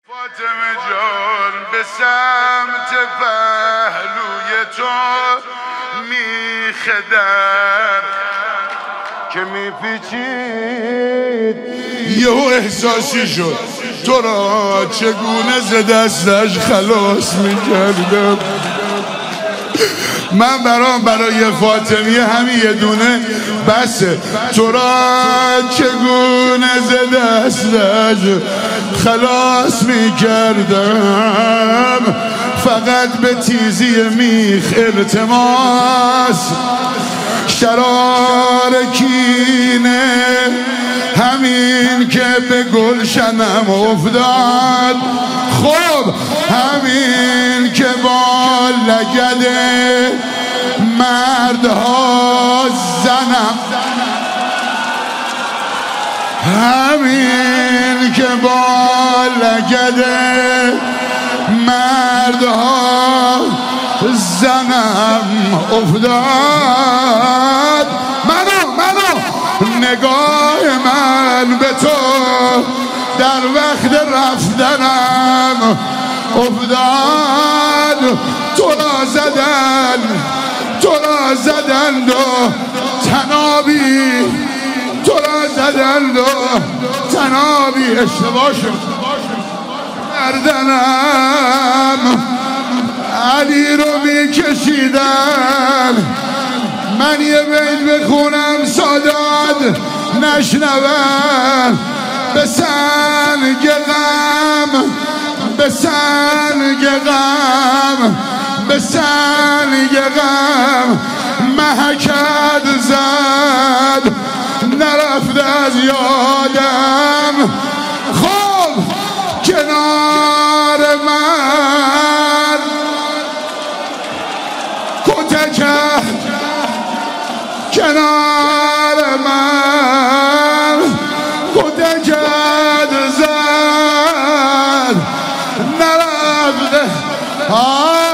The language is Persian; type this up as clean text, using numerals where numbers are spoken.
فاطمه جان به سمت پهلوی تو میخدر که میپیچید یهو احساسی شد تو را چگونه ز دستش خلاص میکردم. من برای فاطمیه همین یه دونه بسه. تو را چگونه ز دستش خلاص میکردم، فقط به تیزی میخ التماس، شرار کینه همین که به گلشنم افتاد. خب همین که با لگد مردها زنم، همین که با لگد مردها زنم افتاد. منو نگاه من به تو در وقت رفتنم افتاد. تو را زدند و تنابی، تو را زدند و تنابی اشتباه شد گردنم، علی رو میکشیدن. من یه بیت بخونم سادات نشنون، به سنگ غم، به سنگ غم، به سنگ غم محکت زد، نرفت از یادم. خب کنار من کتک، کنار من کتکت زد، نرفت